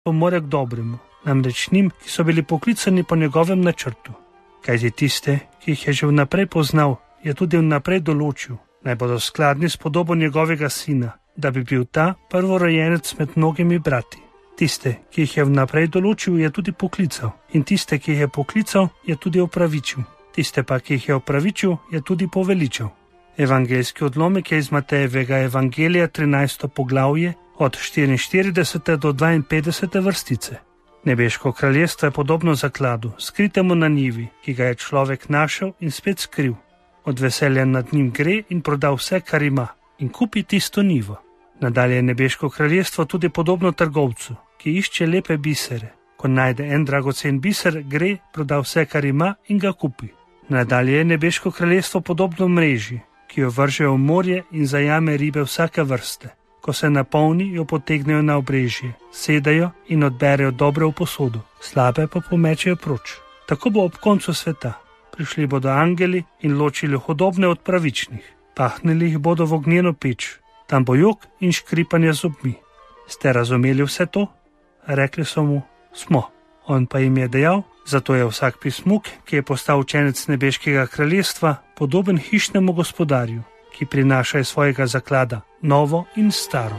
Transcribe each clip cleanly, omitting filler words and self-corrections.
more k dobremu, namreč njim, ki so bili poklicani po njegovem načrtu. Kajti tiste, ki jih je že vnaprej poznal, je tudi vnaprej določil, naj bodo skladni s podobo njegovega sina, da bi bil ta prvorojenec med mnogimi brati. Tiste, ki jih je vnaprej določil, je tudi poklical, in tiste, ki jih je poklical, je tudi opravičil. Tiste pa, ki jih je opravičil, je tudi poveličal. Evangeljski odlomek je iz Matejevega evangelija 13. poglavje od 44. do 52. vrstice. Nebeško kraljestvo je podobno zakladu, skritemu na njivi, ki ga je človek našel in spet skril. Od veselja nad njim gre in proda vse, kar ima, in kupi tisto njivo. Nadalje je nebeško kraljestvo tudi podobno trgovcu, ki išče lepe bisere. Ko najde en dragocen biser, gre, proda vse, kar ima, in ga kupi. Nadalje je nebeško kraljestvo podobno mreži, ki jo vržejo v morje in zajame ribe vsake vrste. Ko se napolni, jo potegnejo na obrežje, sedajo in odberejo dobre v posodo, slabe pa pomečejo proč. Tako bo ob koncu sveta. Prišli bodo angeli in ločili hudobne od pravičnih. Pahnili jih bodo v ognjeno peč. Tam bo jok in škripanje zobmi. Ste razumeli vse to? Rekli so mu, smo. On pa jim je dejal, zato je vsak pismuk, ki je postal učenec nebeškega kraljestva, podoben hišnemu gospodarju, ki prinaša iz svojega zaklada novo in staro.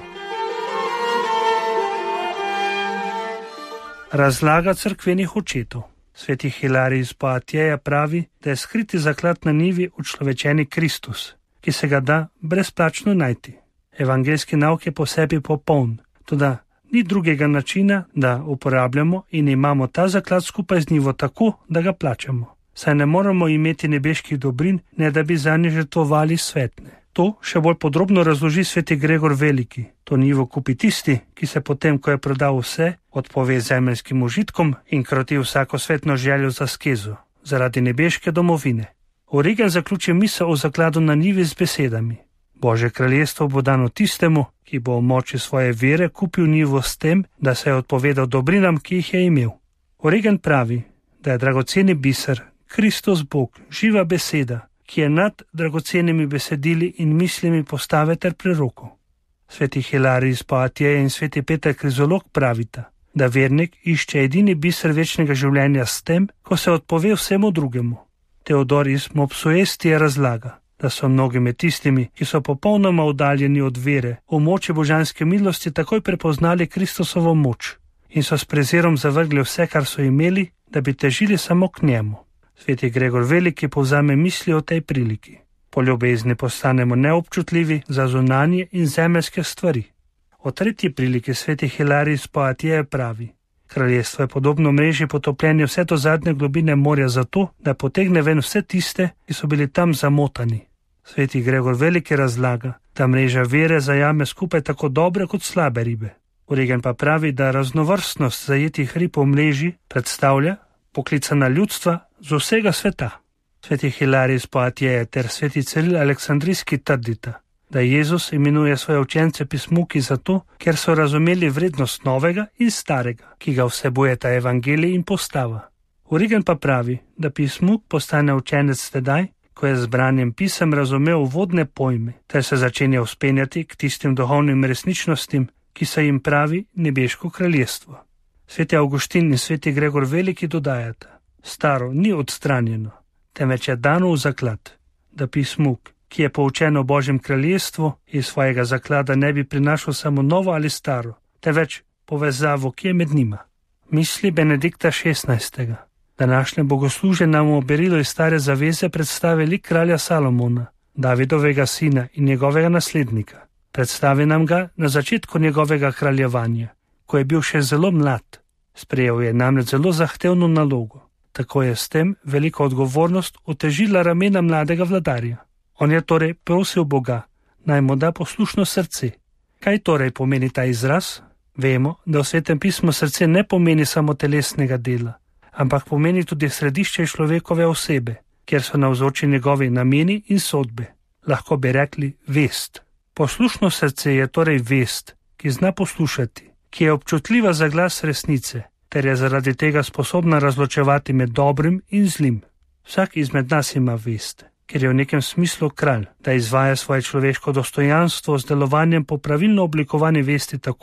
Razlaga cerkvenih očetov. Sveti Hilarij iz Poatjeja pravi, da je skriti zaklad na njivi učlovečeni Kristus, ki se ga da brezplačno najti. Evangeljski nauk je po sebi popoln, toda ni drugega načina, da uporabljamo in imamo ta zaklad skupaj z njivo tako, da ga plačamo. Saj ne moramo imeti nebeških dobrin, ne da bi zanje žrtvovali svetne. To še bolj podrobno razloži sveti Gregor Veliki. To njivo kupi tisti, ki se potem, ko je prodal vse, odpove zemeljskim užitkom in kroti vsako svetno željo za askezo, zaradi nebeške domovine. Origen zaključi misel o zakladu na njivi z besedami. Božje kraljestvo bo dano tistemu, ki bo v moči svoje vere kupil njivo s tem, da se je odpovedal dobrinam, ki jih je imel. Origen pravi, da je dragoceni biser, Kristus Bog, živa beseda, ki je nad dragocenimi besedili in mislimi postave ter prerokov. Sveti Hilarij iz Poatjeja in sveti Peter Krizolog pravita, da vernik išče edini biser večnega življenja s tem, ko se odpove vsemu drugemu. Teodor iz Mopsuestije razlaga, da so mnogi med tistimi, ki so popolnoma oddaljeni od vere, v moči božanske milosti takoj prepoznali Kristusovo moč in so s prezirom zavrgli vse, kar so imeli, da bi težili samo k njemu. Sveti Gregor Veliki povzame misli o tej priliki. Po ljubezni postanemo neobčutljivi za zunanje in zemeljske stvari. O tretji priliki sveti Hilarij iz Poatjeja pravi, kraljestvo je podobno mreži potopljeni vse do zadnje globine morja zato, da potegne ven vse tiste, ki so bili tam zamotani. Sveti Gregor Veliki razlaga, da mreža vere zajame skupaj tako dobre kot slabe ribe. Origen pa pravi, da raznovrstnost zajetih rib v mreži predstavlja poklicana ljudstva z vsega sveta. Sveti Hilarij iz Poatjeja ter sveti Ciril Aleksandrijski trdita, da Jezus imenuje svoje učence pismuki zato, ker so razumeli vrednost novega in starega, ki ga vsebujeta evangelij in postava. Origen pa pravi, da pismuk postane učenec tedaj, ko je z branjem pisem razumel vodne pojme, ter se začenja vzpenjati k tistim duhovnim resničnostim, ki se jim pravi nebeško kraljestvo. Sveti Avguštin in sveti Gregor Veliki dodajata, staro ni odstranjeno, temveč je dano v zaklad, da pismuk, ki je poučen o Božjem kraljestvu, iz svojega zaklada ne bi prinašal samo novo ali staro, temveč povezavo, ki je med njima. Misli Benedikta XVI. Današnje bogoslužje nam v berilu iz Stare zaveze predstavi lik kralja Salomona, Davidovega sina in njegovega naslednika. Predstavi nam ga na začetku njegovega kraljevanja, ko je bil še zelo mlad. Sprejel je namreč zelo zahtevno nalogo. Tako je s tem veliko odgovornost otežila ramena mladega vladarja. On je torej prosil Boga, naj mu da poslušno srce. Kaj torej pomeni ta izraz? Vemo, da v Svetem pismu srce ne pomeni samo telesnega dela, ampak pomeni tudi središče človekove osebe, kjer so navzoči njegovi nameni in sodbe. Lahko bi rekli vest. Poslušno srce je torej vest, ki zna poslušati, ki je občutljiva za glas resnice, ter je zaradi tega sposobna razločevati med dobrim in zlim. Vsak izmed nas ima vest, ker je v nekem smislu kralj, da izvaja svoje človeško dostojanstvo z delovanjem po pravilno oblikovani vesti tako,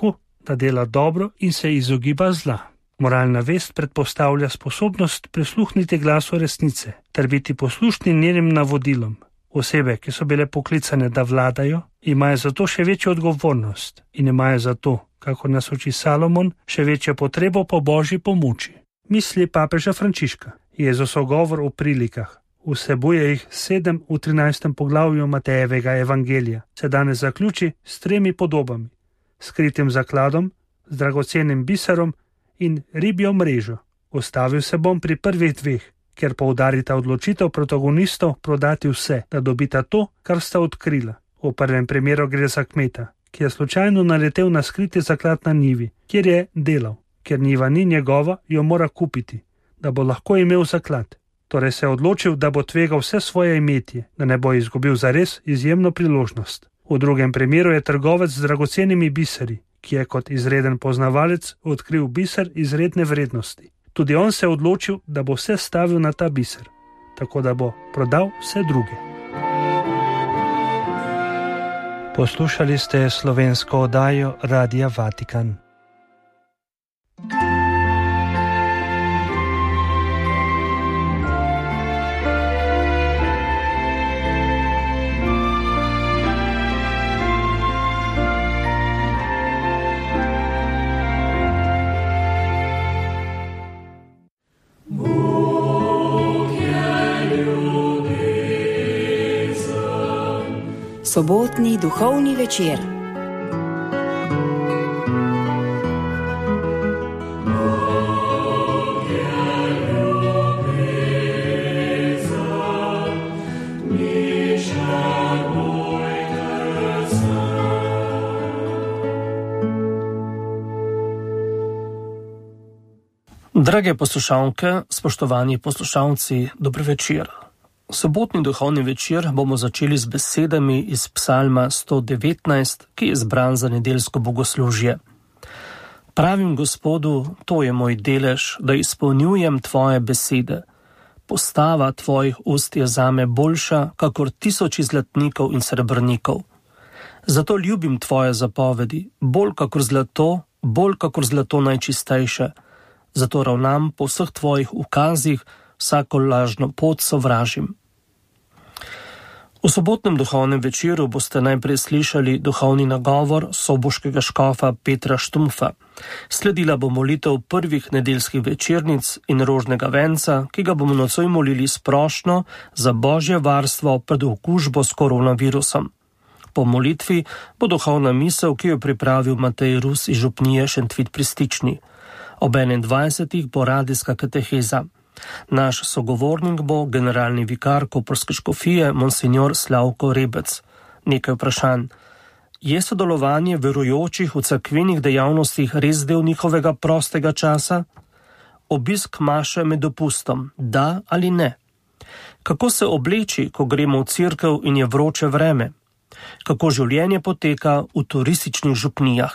da dela dobro in se izogiba zla. Moralna vest predpostavlja sposobnost prisluhniti glasu resnice ter biti poslušni njenim navodilom. Osebe, ki so bile poklicane, da vladajo, imajo zato še večjo odgovornost in imajo zato, kako nas uči Salomon, še večjo potrebo po božji pomoči. Misli papeža Frančiška. Jezusov govor o prilikah. Vsebuje jih 7 v 13. poglavju Matejevega evangelija. Se danes zaključi s 3 podobami. Skritim zakladom, z dragocenim biserom in ribjo mrežo. Ostavil se bom pri prvih 2, ker poudarita odločitev protagonistov prodati vse, da dobita to, kar sta odkrila. V prvem primeru gre za kmeta, ki je slučajno naletel na skriti zaklad na njivi, kjer je delal. Ker njiva ni njegova, jo mora kupiti, da bo lahko imel zaklad. Torej se je odločil, da bo tvegal vse svoje imetje, da ne bo izgubil zares izjemno priložnost. V drugem primeru je trgovec z dragocenimi biseri, ki je kot izreden poznavalec odkril biser izredne vrednosti. Tudi on se je odločil, da bo vse stavil na ta biser, tako da bo prodal vse druge. Poslušali ste slovensko oddajo Radia Vatikan. Sobotni duhovni večer. Drage poslušalke, spoštovani poslušalci, dober večer. Sobotni duhovni večer bomo začeli z besedami iz psalma 119, ki je zbran za nedeljsko bogoslužje. Pravim Gospodu, to je moj delež, da izpolnjujem tvoje besede. Postava tvojih ust je zame boljša, kakor 1000 zlatnikov in srebrnikov. Zato ljubim tvoje zapovedi, bolj kakor zlato najčistejše. Zato ravnam po vseh tvojih ukazih, vsako lažno pot sovražim. V sobotnem duhovnem večeru boste najprej slišali duhovni nagovor soboškega škofa Petra Štumfa. Sledila bo molitev prvih nedeljskih večernic in rožnega venca, ki ga bomo nocoj molili sprošno za božje varstvo pred okužbo s koronavirusom. Po molitvi bo duhovna misel, ki jo pripravil Matej Rus iz župnije Šentvid pri Stični. Ob 21. bo radijska kateheza. Naš sogovornik bo generalni vikar koprske škofije monsignor Slavko Rebec. Nekaj vprašanj. Je sodelovanje verujočih v cerkvenih dejavnostih res del njihovega prostega časa? Obisk maše med dopustom, da ali ne? Kako se obleči, ko gremo v cerkev in je vroče vreme? Kako življenje poteka v turističnih župnijah?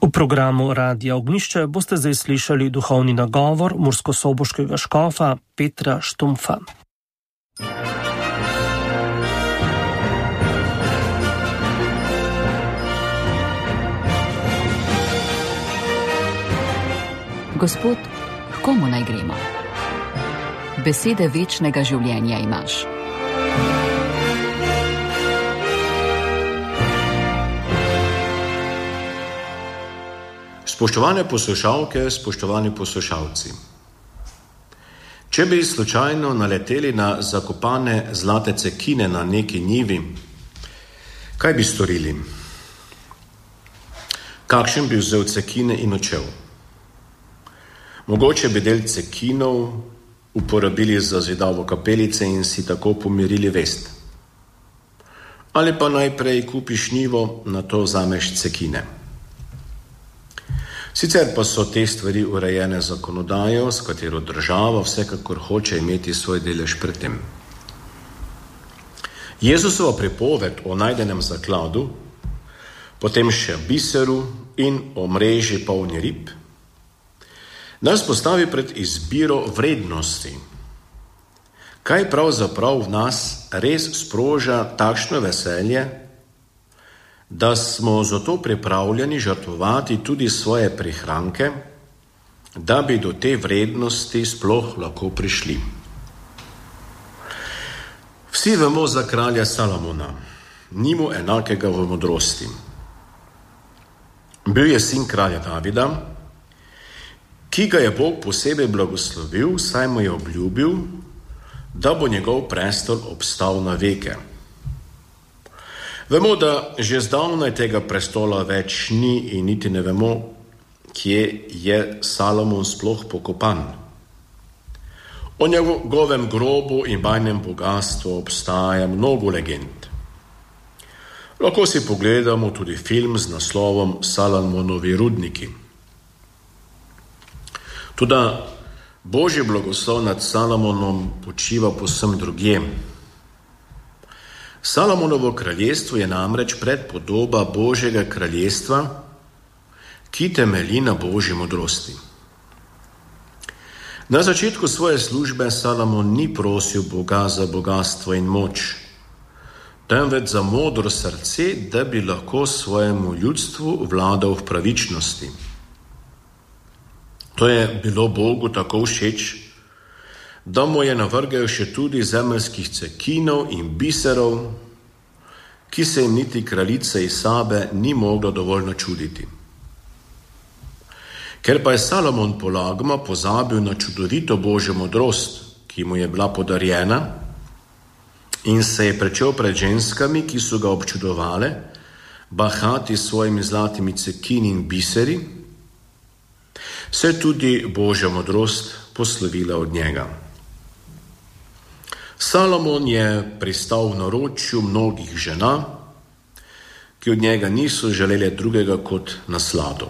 V programu Radia Ognjišče boste zdaj slišali duhovni nagovor murskosoboškega škofa Petra Štumfa. Gospod, h komu naj gremo? Besede večnega življenja imaš. Spoštovane poslušalke, spoštovani poslušalci. Če bi slučajno naleteli na zakopane zlate cekine na neki njivi, kaj bi storili? Kakšen bi vzel cekine in odšel? Mogoče bi del cekinov uporabili za zidavo kapelice in si tako pomirili vest. Ali pa najprej kupiš njivo, nato vzameš cekine. Sicer pa so te stvari urejene zakonodajo, s katero država vsekakor hoče imeti svoj delež pri tem. Jezusova pripoved o najdenem zakladu, potem še biseru in o mreži polni rib, nas postavi pred izbiro vrednosti. Kaj pravzaprav v nas res sproža takšno veselje, da smo zato pripravljeni žrtvovati tudi svoje prihranke, da bi do te vrednosti sploh lahko prišli. Vsi vemo za kralja Salomona, ni mu enakega v modrosti. Bil je sin kralja Davida, ki ga je Bog posebej blagoslovil, saj mu je obljubil, da bo njegov prestol obstal na veke. Vemo, da že zdavnaj tega prestola več ni in niti ne vemo, kje je Salomon sploh pokopan. O njegovem grobu in bajnem bogastvu obstaja mnogo legend. Lahko si pogledamo tudi film z naslovom Salomonovi rudniki. Toda Božji blagoslov nad Salomonom počiva povsem drugje. Salomonovo kraljestvo je namreč predpodoba Božjega kraljestva, ki temelji na Božji modrosti. Na začetku svoje službe Salomon ni prosil Boga za bogastvo in moč, temveč za modro srce, da bi lahko svojemu ljudstvu vladal v pravičnosti. To je bilo Bogu tako všeč, da mu je navrgel še tudi zemeljskih cekinov in biserov, ki se jim niti kraljica Isabe ni mogla dovolj načuditi. Ker pa je Salomon polagoma pozabil na čudovito Božjo modrost, ki mu je bila podarjena, in se je pričel pred ženskami, ki so ga občudovale, bahati s svojimi zlatimi cekini in biseri, se je tudi Božja modrost poslovila od njega. Salomon je pristal v naročju mnogih žena, ki od njega niso želeli drugega kot naslado.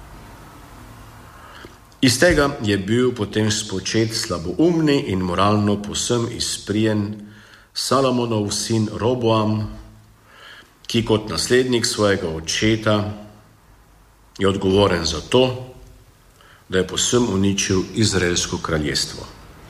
Iz tega je bil potem spočet slaboumni in moralno povsem izprijen Salomonov sin Roboam, ki kot naslednik svojega očeta je odgovoren za to, da je povsem uničil izraelsko kraljestvo.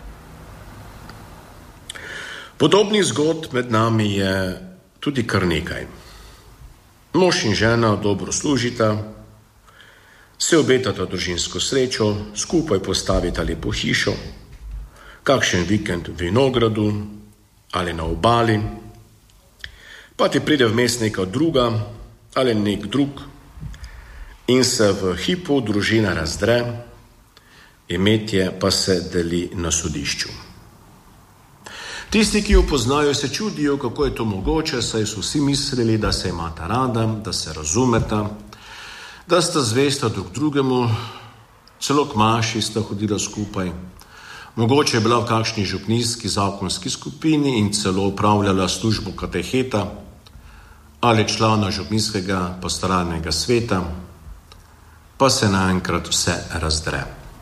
Podobnih zgodb med nami je tudi kar nekaj. Mož in žena dobro služita, se obetata družinsko srečo, skupaj postavita lepo hišo, kakšen vikend v vinogradu ali na obali, pa ti pride vmes neka druga ali nek drug in se v hipu družina razdre, imetje pa se deli na sodišču. Tisti, ki jo poznajo, se čudijo, kako je to mogoče, saj so vsi mislili, da se imata rada, da se razumeta, da sta zvesta drug drugemu, celo k maši sta hodila skupaj. Mogoče je bila v kakšni župnijski zakonski skupini in celo upravljala službo kateheta ali člana župnijskega pastoralnega sveta, pa se naenkrat vse razdre.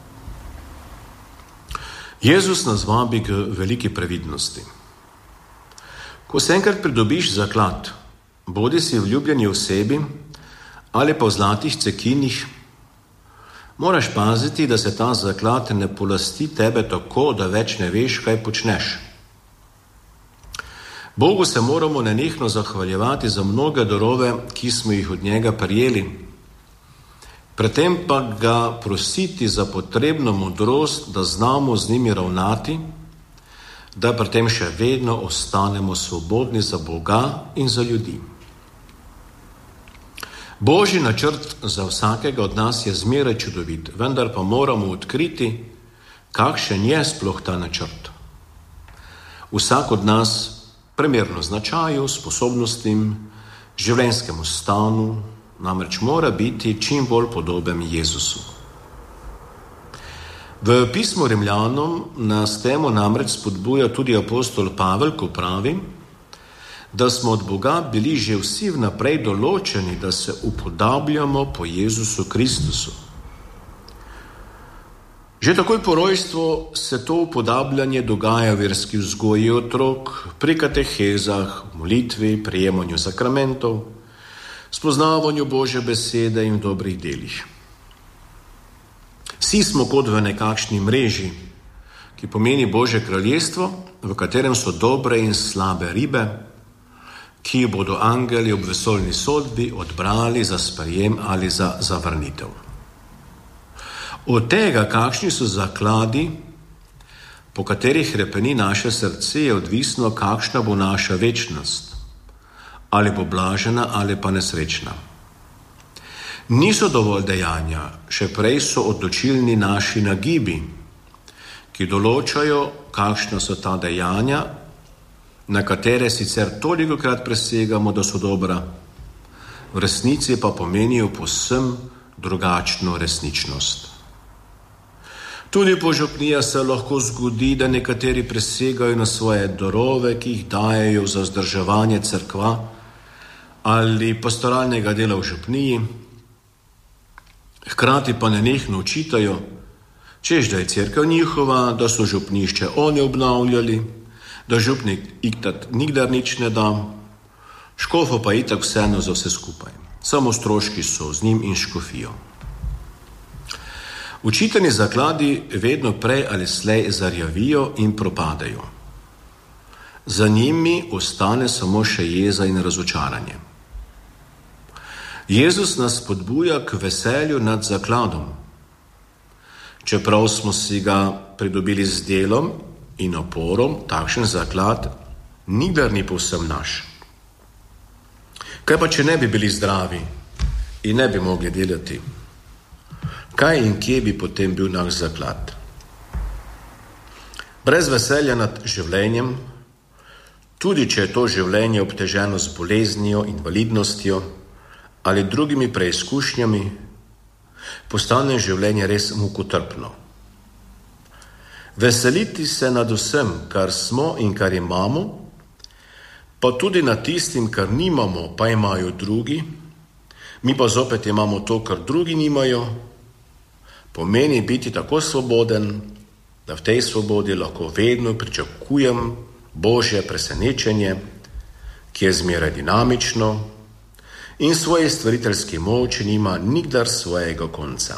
Jezus nas vabi k veliki previdnosti. Ko se enkrat pridobiš zaklad, bodi si v ljubljeni osebi ali pa v zlatih cekinih, Moraš paziti, da se ta zaklad ne polasti tebe tako, da več ne veš, kaj počneš. Bogu se moramo nenehno zahvaljevati za mnoge darove, ki smo jih od njega prijeli. Predtem pa ga prositi za potrebno modrost, da znamo z njimi ravnati, da pri tem še vedno ostanemo svobodni za Boga in za ljudi. Božji načrt za vsakega od nas je zmeraj čudovit, vendar pa moramo odkriti, kakšen je sploh ta načrt. Vsak od nas primerno značaju, sposobnostim, življenjskemu stanu, namreč mora biti čim bolj podoben Jezusu. V pismu Rimljanom nas temu namreč spodbuja tudi apostol Pavel, ko pravi, da smo od Boga bili že vsi vnaprej določeni, da se upodabljamo po Jezusu Kristusu. Že takoj po rojstvu se to upodabljanje dogaja v verski vzgoji otrok, pri katehezah, molitvi, prejemanju sakramentov, spoznavanju Božje besede in dobrih delih. Vsi smo kot v nekakšni mreži, ki pomeni Božje kraljestvo, v katerem so dobre in slabe ribe, ki bodo angeli ob vesoljni sodbi odbrali za sprejem ali za zavrnitev. Od tega, kakšni so zakladi, po katerih hrepeni naše srce, je odvisno, kakšna bo naša večnost, ali bo blažena ali pa nesrečna. Niso dovolj dejanja, še prej so odločilni naši nagibi, ki določajo, kakšna so ta dejanja, na katere sicer tolikokrat presegamo, da so dobra, v resnici pa pomenijo povsem drugačno resničnost. Tudi po župniji se lahko zgodi, da nekateri presegajo na svoje darove, ki jih dajejo za vzdrževanje cerkva ali pastoralnega dela v župniji, hkrati pa nenehno očitajo, češ da je cerkev njihova, da so župnišče oni obnavljali, da župnik nikdar nič ne da, škofo pa itak vseeno za vse skupaj. Samo stroški so z njim in škofijo. Učitani zakladi vedno prej ali slej zarjavijo in propadajo. Za njimi ostane samo še jeza in razočaranje. Jezus nas spodbuja k veselju nad zakladom. Čeprav smo si ga pridobili z delom in oporom, takšen zaklad nikdar ni povsem naš. Kaj pa, če ne bi bili zdravi in ne bi mogli delati? Kaj in kje bi potem bil naš zaklad? Brez veselja nad življenjem, tudi če je to življenje obteženo z boleznijo, invalidnostjo ali drugimi preizkušnjami, postane življenje res mukotrpno. Veseliti se nad vsem, kar smo in kar imamo, pa tudi nad tistim, kar nimamo, pa imajo drugi, mi pa zopet imamo to, kar drugi nimajo, pomeni biti tako svoboden, da v tej svobodi lahko vedno pričakujem Božje presenečenje, ki je zmeraj dinamično in svoje stvariteljske moči nima nikdar svojega konca.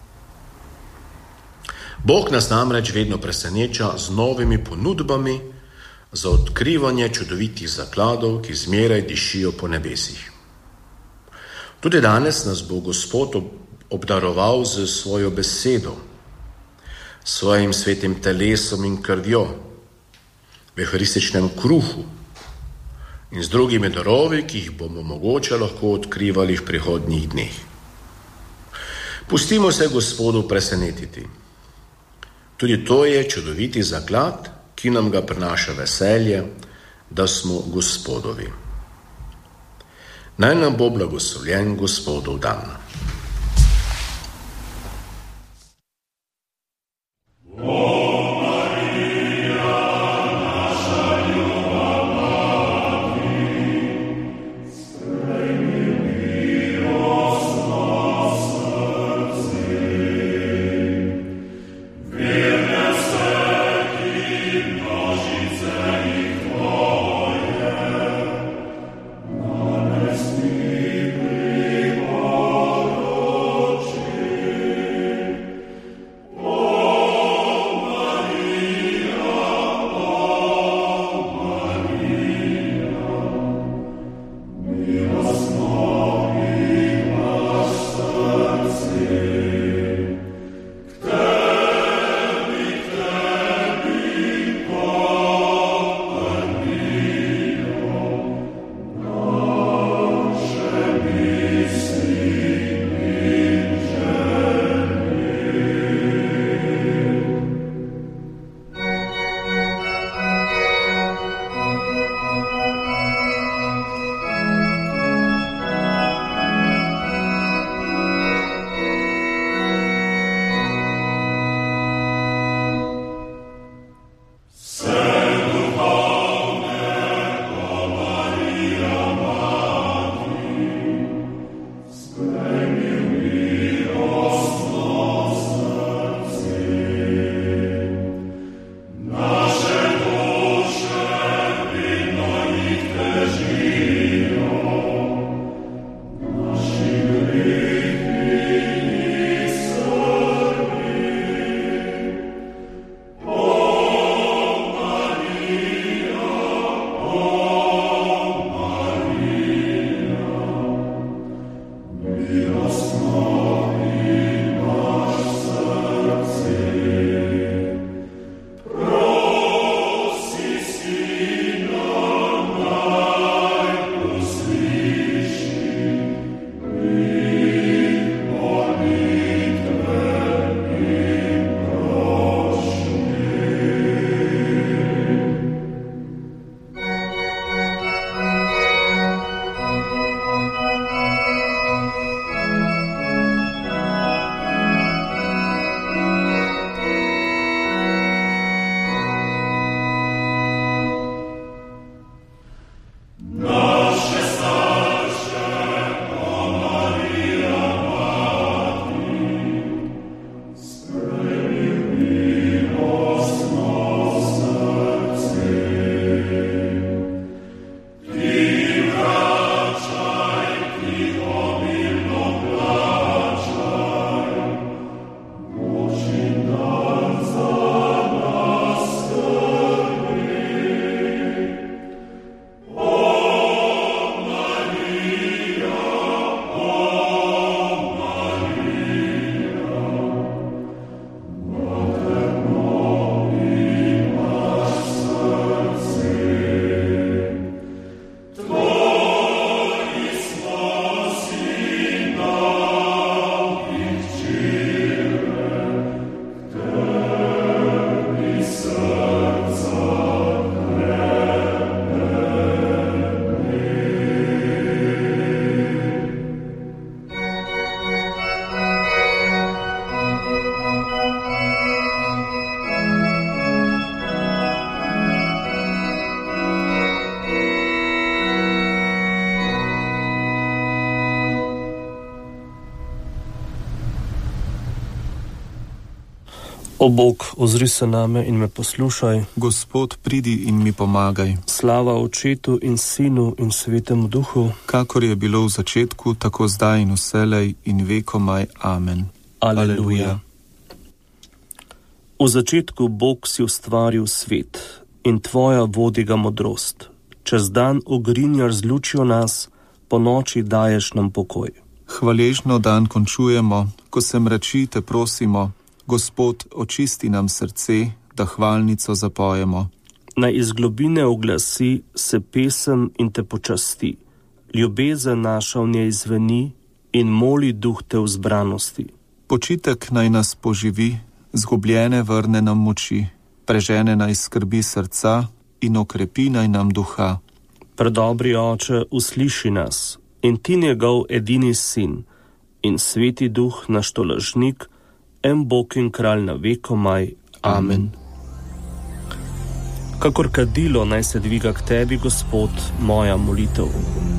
Bog nas namreč vedno preseneča z novimi ponudbami za odkrivanje čudovitih zakladov, ki zmeraj dišijo po nebesih. Tudi danes nas bo Gospod obdaroval z svojo besedo, svojim svetim telesom in krvjo, v evharističnem kruhu in z drugimi darovi, ki jih bomo mogoče lahko odkrivali v prihodnjih dneh. Pustimo se Gospodu presenetiti. Tudi to je čudoviti zaklad, ki nam ga prinaša veselje, da smo Gospodovi. Naj nam bo blagoslovljen Gospodov dan. Oh O Bog, ozri se name in me poslušaj. Gospod, pridi in mi pomagaj. Slava Očetu in Sinu in Svetemu Duhu, kakor je bilo v začetku, tako zdaj in vselej in vekomaj. Amen. Aleluja. V začetku Bog si ustvaril svet in tvoja vodi ga modrost. Čez dan ogrinjaš z lučjo nas, po noči daješ nam pokoj. Hvaležno dan končujemo, ko se mrači, te prosimo. Gospod, očisti nam srce, da hvalnico zapojemo. Naj iz globine oglasi se pesem in te počasti. Ljubezen naša v njej zveni in moli duh te v zbranosti. Počitek naj nas poživi, zgubljene vrne nam moči, prežene naj skrbi srca in okrepi naj nam duha. Predobri Oče, usliši nas in ti njegov edini sin in sveti duh naš tolažnik, en Bog in kralj na vekomaj. Amen. Kakor kadilo naj se dviga k tebi, Gospod, moja molitev.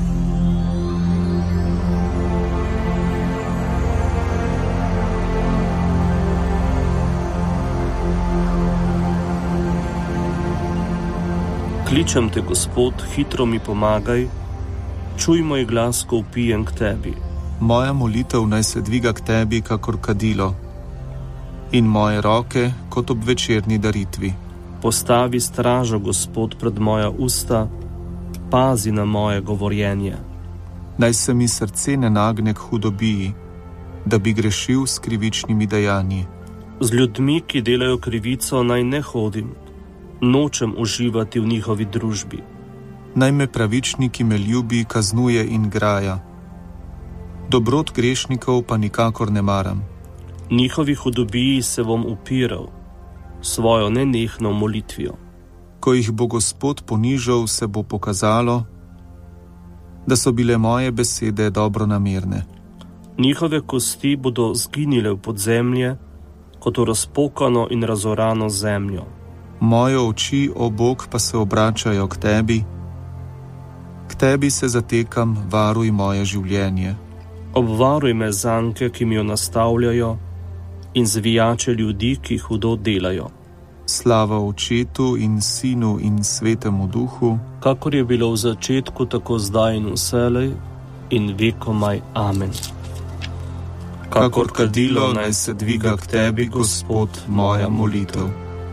Kličem te, Gospod, hitro mi pomagaj, čuj moj glas, ko vpijem k tebi. Moja molitev naj se dviga k tebi, kakor kadilo, in moje roke kot ob večerni daritvi. Postavi stražo, Gospod, pred moja usta, pazi na moje govorjenje. Naj se mi srce ne nagne k hudobiji, da bi grešil s krivičnimi dejanji. Z ljudmi, ki delajo krivico, naj ne hodim, nočem uživati v njihovi družbi. Naj me pravičnik, ki me ljubi, kaznuje in graja. Dobrot grešnikov pa nikakor ne maram. Njihovi hudobiji se bom upiral, svojo nenehno molitvijo. Ko jih bo Gospod ponižal, se bo pokazalo, da so bile moje besede dobronamerne. Njihove kosti bodo zginile v podzemlje, kot v razpokano in razorano zemljo. Moje oči, o Bog, pa se obračajo k tebi. K tebi se zatekam, varuj moje življenje. Obvaruj me zanke, ki mi jo nastavljajo, in zvijače ljudi, ki hudo delajo. Slava Očetu in Sinu in Svetemu Duhu, kakor je bilo v začetku, tako zdaj in vselej in vekomaj. Amen. Kakor kadilo naj se dviga k tebi, Gospod, moja molitev.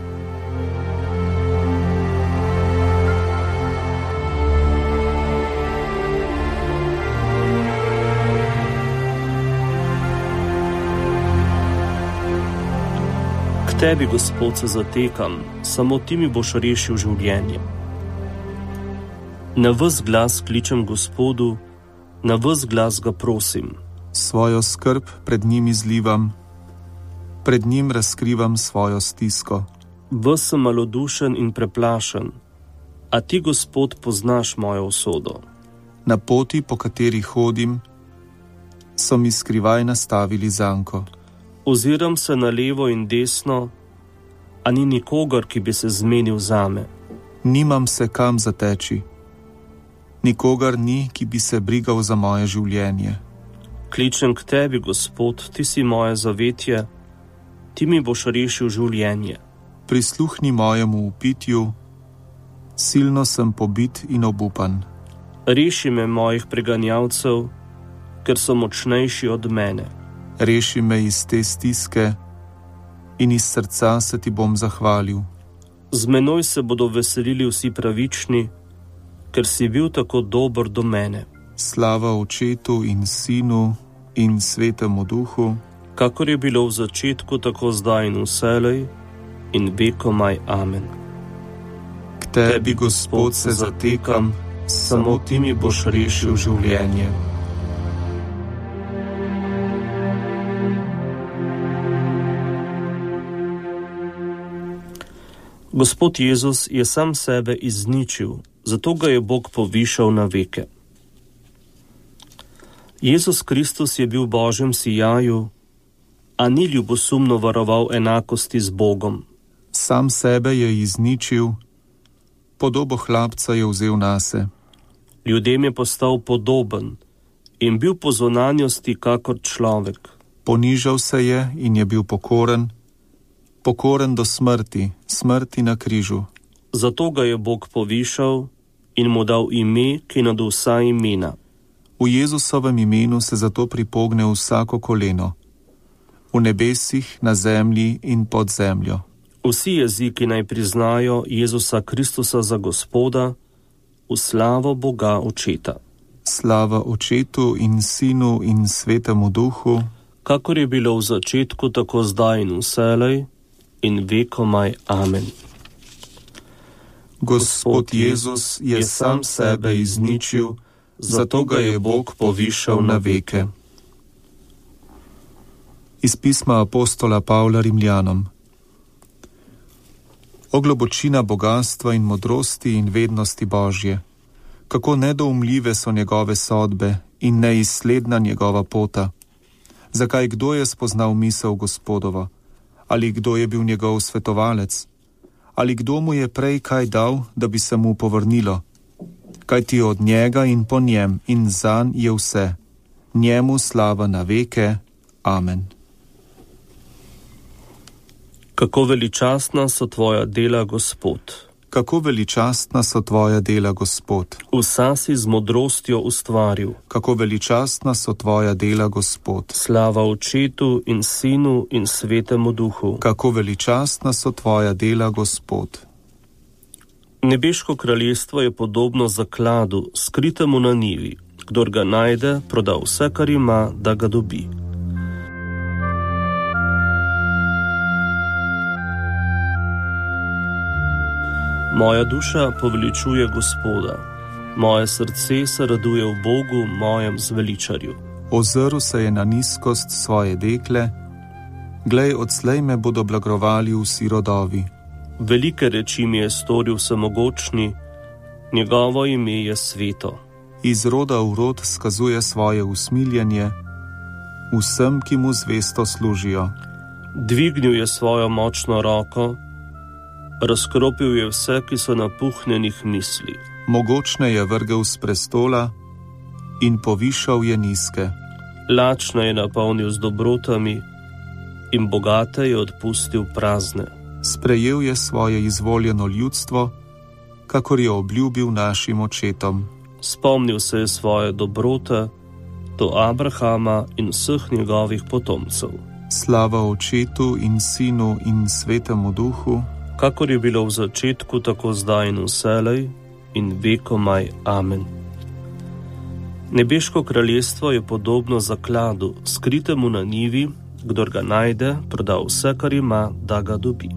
K tebi, Gospod, se zatekam, samo ti mi boš rešil življenje. Na ves glas kličem Gospodu, na ves glas ga prosim. Svojo skrb pred njim izlivam, pred njim razkrivam svojo stisko. Ves sem malodušen in preplašen, a ti, Gospod, poznaš mojo usodo. Na poti, po kateri hodim, so mi skrivaj nastavili zanko. Oziram se na levo in desno, a ni nikogar, ki bi se zmenil zame. Nimam se kam zateči. Nikogar ni, ki bi se brigal za moje življenje. Kličem k tebi, Gospod, ti si moje zavetje, ti mi boš rešil življenje. Prisluhni mojemu vpitju, silno sem pobit in obupan. Reši me mojih preganjalcev, ker so močnejši od mene. Reši me iz te stiske in iz srca se ti bom zahvalil. Z menoj se bodo veselili vsi pravični, ker si bil tako dober do mene. Slava Očetu in Sinu in Svetemu Duhu, kakor je bilo v začetku, tako zdaj in vselej in vekomaj. Amen. K tebi, Gospod, se zatekam, samo ti mi boš rešil življenje. Gospod Jezus je sam sebe izničil, zato ga je Bog povišal na veke. Jezus Kristus je bil v Božjem sijaju, a ni ljubosumno varoval enakosti z Bogom. Sam sebe je izničil, podobo hlapca je vzel nase. Ljudem je postal podoben in bil po zunanjosti kakor človek. Ponižal se je in je bil pokoren, pokoren do smrti, smrti na križu. Zato ga je Bog povišal in mu dal ime, ki nad vsa imena. V Jezusovem imenu se zato pripogne vsako koleno, v nebesih, na zemlji in pod zemljo. Vsi jeziki naj priznajo Jezusa Kristusa za Gospoda, v slavo Boga Očeta. Slava Očetu in Sinu in Svetemu Duhu, kakor je bilo v začetku, tako zdaj in vselej in vekomaj. Amen. Gospod Jezus je sam sebe izničil, zato ga je Bog povišal na veke. Iz pisma apostola Pavla Rimljanom. O globočina bogatstva in modrosti in vednosti Božje, kako nedoumljive so njegove sodbe in neizsledna njegova pota. Zakaj kdo je spoznal misel Gospodova? Ali kdo je bil njegov svetovalec? Ali kdo mu je prej kaj dal, da bi se mu povrnilo? Kajti od njega in po njem in zanj je vse. Njemu slava na veke. Amen. Kako veličastna so tvoja dela, Gospod. Kako veličastna so tvoja dela, Gospod. Vsa si z modrostjo ustvaril. Kako veličastna so tvoja dela, Gospod. Slava Očetu in Sinu in Svetemu Duhu. Kako veličastna so tvoja dela, Gospod. Nebeško kraljestvo je podobno zakladu, skritemu na njivi. Kdor ga najde, proda vse, kar ima, da ga dobi. Moja duša poveličuje Gospoda, moje srce se raduje v Bogu, mojem zveličarju. Ozrl se je na nizkost svoje dekle, glej, odslej me bodo blagrovali vsi rodovi. Velike reči mi je storil Vsemogočni, njegovo ime je sveto. Iz roda v rod skazuje svoje usmiljenje vsem, ki mu zvesto služijo. Dvignil je svojo močno roko, razkropil je vse, ki so napuhnjenih misli. Mogočne je vrgel s prestola in povišal je nizke. Lačne je napolnil z dobrotami in bogate je odpustil prazne. Sprejel je svoje izvoljeno ljudstvo, kakor je obljubil našim očetom. Spomnil se je svoje dobrote do Abrahama in vseh njegovih potomcev. Slava Očetu in Sinu in Svetemu Duhu, kakor je bilo v začetku, tako zdaj in vselej in vekomaj. Amen. Nebeško kraljestvo je podobno zakladu, skritemu na njivi, kdor ga najde, proda vse, kar ima, da ga dobi.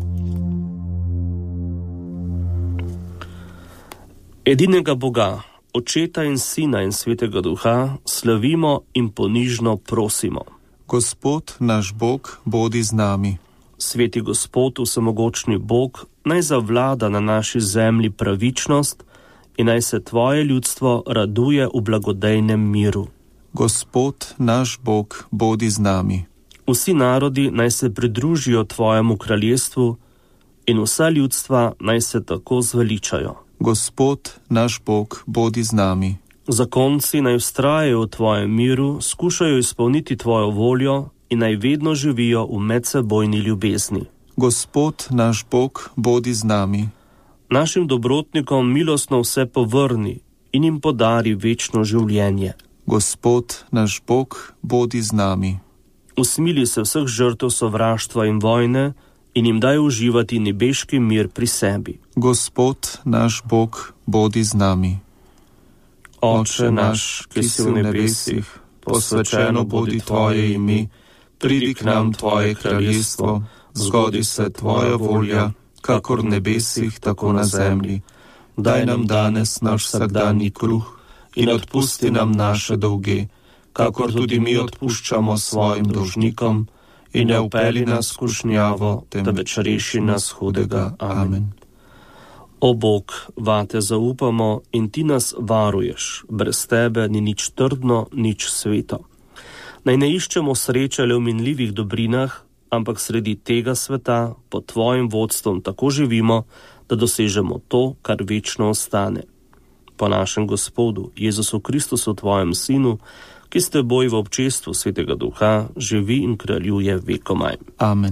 Edinega Boga, Očeta in Sina in Svetega Duha, slavimo in ponižno prosimo. Gospod naš Bog, bodi z nami. Sveti Gospod, vsemogočni Bog, naj zavlada na naši zemlji pravičnost in naj se tvoje ljudstvo raduje v blagodejnem miru. Gospod naš Bog, bodi z nami. Vsi narodi naj se pridružijo tvojemu kraljestvu in vsa ljudstva naj se tako zveličajo. Gospod naš Bog, bodi z nami. Zakonci naj vztrajajo v tvojem miru, skušajo izpolniti tvojo voljo in naj vedno živijo v medsebojni ljubezni. Gospod naš Bog, bodi z nami. Našim dobrotnikom milostno vse povrni in jim podari večno življenje. Gospod naš Bog, bodi z nami. Usmili se vseh žrtev sovraštva in vojne in jim daj uživati nebeški mir pri sebi. Gospod naš Bog, bodi z nami. Oče naš, ki si v nebesih, posvečeno bodi tvoje ime, pridi k nam tvoje kraljestvo, zgodi se tvoja volja, kakor v nebesih, tako na zemlji. Daj nam danes naš vsakdanji kruh in odpusti nam naše dolge, kakor tudi mi odpuščamo svojim dolžnikom, in ne vpelji nas v skušnjavo, temveč reši nas hudega. Amen. O Bog, vate zaupamo in ti nas varuješ, brez tebe ni nič trdno, nič sveto. Naj ne iščemo sreče le v minljivih dobrinah, ampak sredi tega sveta pod tvojim vodstvom tako živimo, da dosežemo to, kar večno ostane. Po našem Gospodu, Jezusu Kristusu, tvojem Sinu, ki s teboj v občestvu Svetega Duha živi in kraljuje vekomaj. Amen.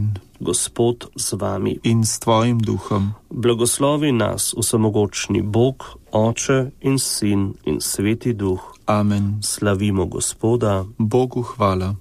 Gospod z vami. In s tvojim duhom. Blagoslovi nas vsemogočni Bog, Oče in Sin in Sveti Duh. Amen. Slavimo Gospoda. Bogu hvala.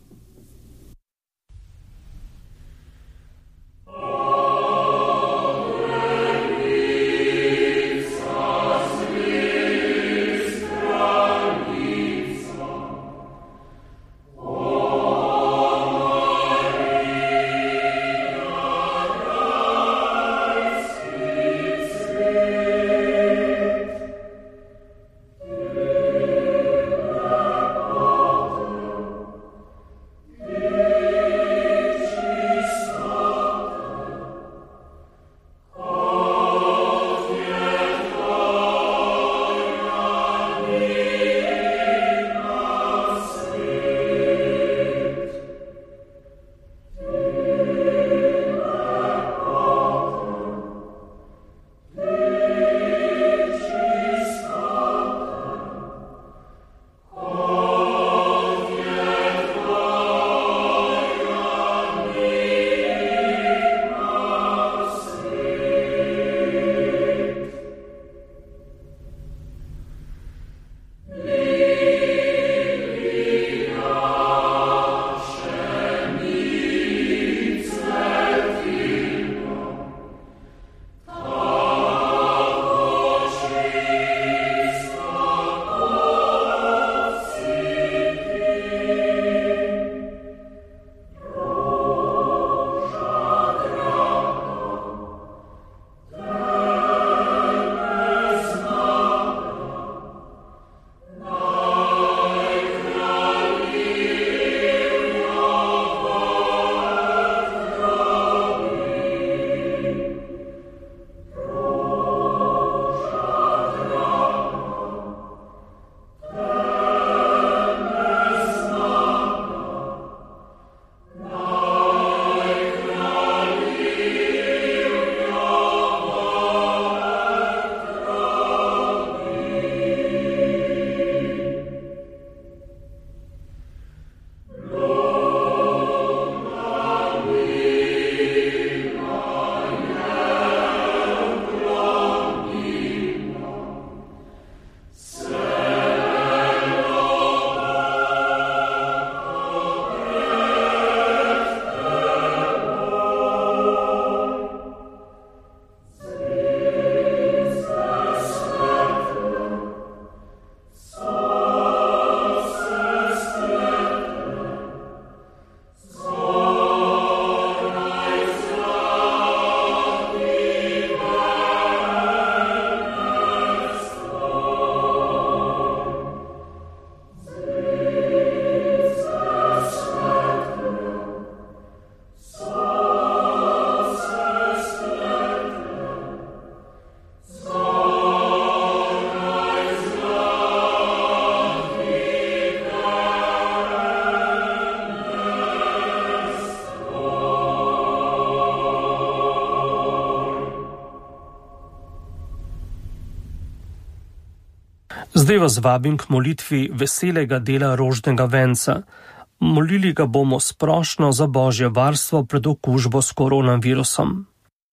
Zdaj vas vabim k molitvi veselega dela rožnega venca. Molili ga bomo sprošno za Božje varstvo pred okužbo s koronavirusom.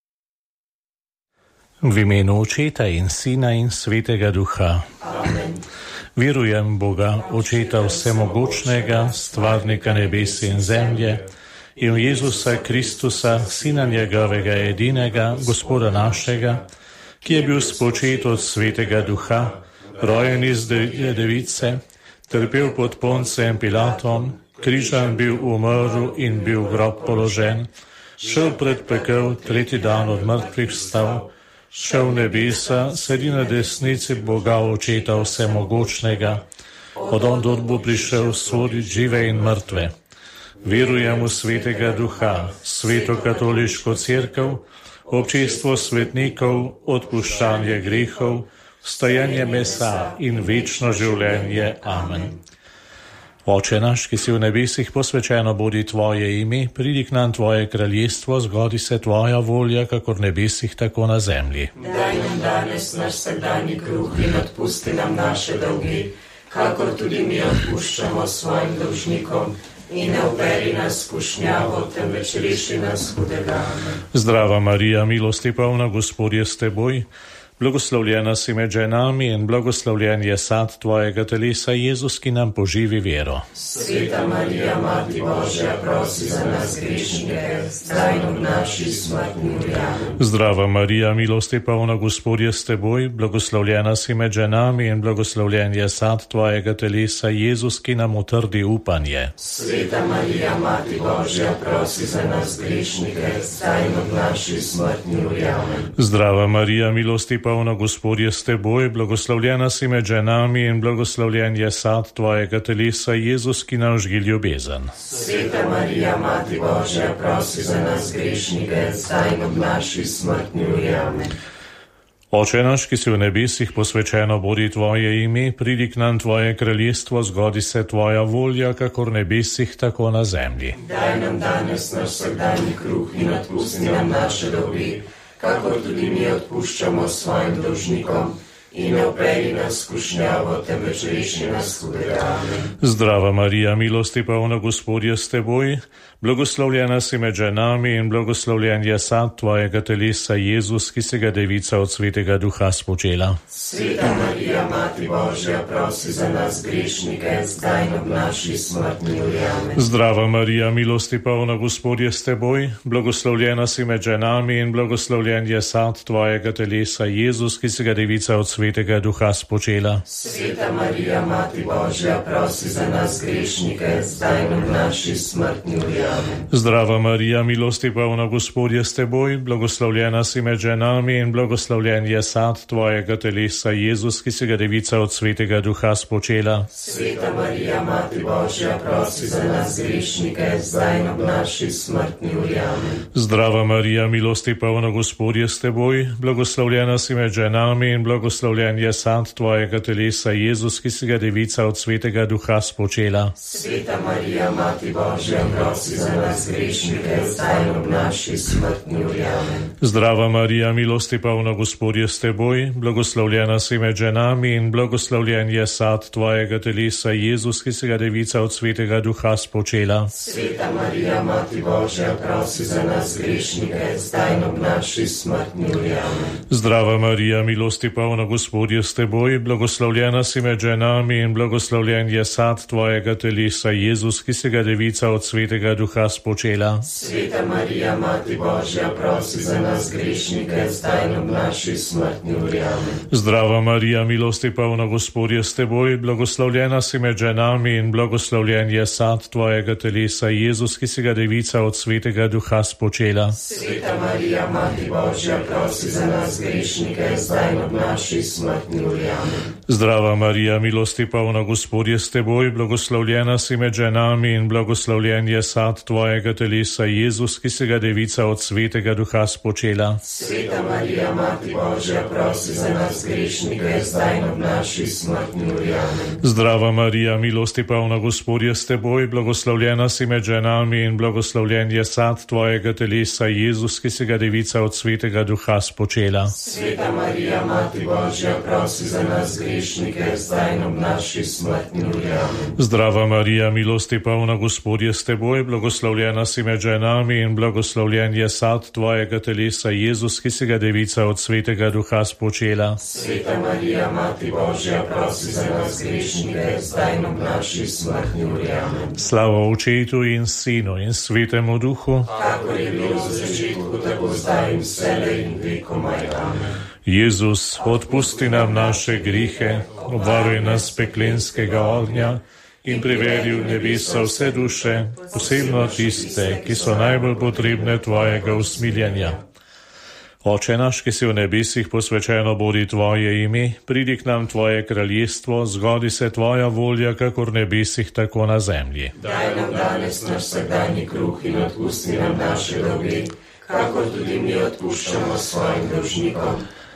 V imenu Očeta in Sina in Svetega Duha. Amen. Verujem Boga, Očeta vsemogočnega, stvarnika nebesa in zemlje, in v Jezusa Kristusa, Sina njegovega edinega, Gospoda našega, ki je bil spočet od Svetega Duha, rojen iz device, trpel pod Poncem Pilatom, križan bil, umrl in bil v grob položen, šel pred pekel, tretji dan od mrtvih vstal, šel v nebesa, sedi na desnici Boga Očeta vsemogočnega, od ondod bo prišel soditi žive in mrtve. Verujem v Svetega Duha, Sveto katoliško cerkev, občestvo svetnikov, odpuščanje grehov, vstajanje mesa in večno življenje. Amen. Oče naš, ki si v nebesih, posvečeno bodi tvoje ime, pridi k nam tvoje kraljestvo, zgodi se tvoja volja, kakor v nebesih, tako na zemlji. Daj nam danes naš vsakdanji kruh in odpusti nam naše dolge, kakor tudi mi odpuščamo svojim dolžnikom. in ne uvedi nas skušnjavo, temveč reši nas hudega. Zdrava Marija, milosti polna, Gospod je s teboj, blagoslovljena si med ženami in blagoslovljen je sad tvojega telesa, Jezus, ki nam poživi vero. Sveta Marija, Mati Božja, prosi za nas grešnike, zdaj in v naši smrtni uri. Amen. Zdrava Marija, milosti polna, Gospod je s teboj, blagoslovljena si med ženami in blagoslovljen je sad tvojega telesa, Jezus, ki nam utrdi upanje. Sveta Marija, Mati Božja, prosi za nas grešnike, zdaj in v naši smrtni uri. Amen. Zdrava Marija, milosti polna, Gospod je s teboj, blagoslovljena si med ženami in blagoslovljen je sad tvojega telesa, Jezus, ki nam žgi ljubezen. Sveta Marija, Mati Božja, prosi za nas grešnike, zdaj in v naši smrtni uri. Amen. Oče naš, ki si v nebesih, posvečeno bodi tvoje ime, pridi k nam tvoje kraljestvo, zgodi se tvoja volja, kakor v nebesih, tako na zemlji. Daj nam danes naš vsakdanji kruh in odpusti nam naše dolge, kakor tudi mi odpuščamo svojim dolžnikom. In ne uvedi nas skušnjavo, temveč reši nas hudega. Amen. Zdrava Marija, milosti polna, Gospod je s teboj, blagoslovljena si med ženami in blagoslovljen je sad tvojega telesa, Jezus, ki se ga devica od Svetega Duha spočela. Sveta Marija, Mati Božja, prosi za nas grešnike, zdaj in v naši smrtni uri. Amen. Zdrava Marija, milosti polna, Gospod je s teboj, blagoslovljena si med ženami in blagoslovljen je sad tvojega telesa, Jezus, ki se ga devica od Svetega Duha spočela. Sveta Marija, Mati Božja, prosi za nas grešnike, zdaj in v naši smrtni uri. Amen. Zdrava Marija, milosti polna, Gospod je s teboj, blagoslovljena si med ženami in blagoslovljen je sad tvojega telesa, Jezus, ki se ga devica od Svetega Duha spočela. Sveta Marija, Mati Božja, prosi za nas grešnike, zdaj in v naši smrtni uri. Amen. Zdrava Marija, milosti polna, Gospod je s teboj, blagoslovljena si med ženami in blagoslovljen je sad tvojega telesa, Jezus, ki se ga devica od Svetega Duha spočela. Sveta Marija, Mati Božja, prosi za nas grešnike, zdaj in v naši smrtni uri. Amen. Zdrava Marija, milosti polna, Gospod je s teboj, blagoslovljena si med ženami in blagoslovljen je sad tvojega telesa, Jezus, ki se ga devica od Svetega Duha spočela. Sveta Marija, Mati Božja, prosi za nas grešnike, zdaj in v naši smrtni uri. Amen. Zdrava Marija, milosti polna, Gospod je s teboj, blagoslovljena si med ženami in blagoslovljen je sad tvojega telesa, Jezus, ki se ga devica od Svetega Duha spočela. Sveta Marija, Mati Božja, prosi za nas grešnike, zdaj in v naši smrtni uri. Amen. Zdrava Marija, milosti polna, Gospod je s teboj, blagoslovljena si med ženami in blagoslovljen je sad tvojega telesa, Jezus, ki se ga devica od Svetega Duha spočela. Sveta Marija, Mati Božja, prosi za nas grešnike, zdaj in v naši smrtni uri. Amen. Zdrava Marija, milosti polna, Gospod je s teboj, blagoslovljena si med ženami in blagoslovljen je sad tvojega telesa, Jezus, ki se ga devica od Svetega Duha spočela. Sveta Marija, Mati Božja, prosi za nas grešnike, zdaj in v naši smrtni uri. Amen. Zdrava Marija, milosti polna, Gospod je s teboj, blagoslovljena si med ženami in blagoslovljen je sad tvojega telesa, Jezus, ki se ga devica od Svetega Duha spočela. Sveta Marija, Mati Božja, prosi za nas grešnike, zdaj in v naši smrtni uri. Amen. Zdrava Marija, milosti polna, Gospod je s teboj, blagoslovljena si med ženami in blagoslovljen je sad tvojega telesa, Jezus, ki se ga devica od Svetega Duha spočela. Sveta Marija, Mati Božja, prosi za nas grešnike, zdaj in v naši smrtni uri. Amen. Slava Očetu in Sinu in Svetemu Duhu, kakor je bilo v začetku, tako zdaj in vselej in vekomaj. Amen. Jezus, odpusti nam naše grihe, obvaruj nas peklenskega ognja in privedi v nebesa vse duše, posebno tiste, ki so najbolj potrebne tvojega usmiljenja. Oče naš, ki si v nebesih, posvečeno bodi tvoje ime, pridi k nam tvoje kraljestvo, zgodi se tvoja volja, kakor v nebesih, tako na zemlji. Daj nam danes naš vsakdanji kruh in odpusti nam naše dolge, kakor tudi mi odpuščamo svojim dolžnikom.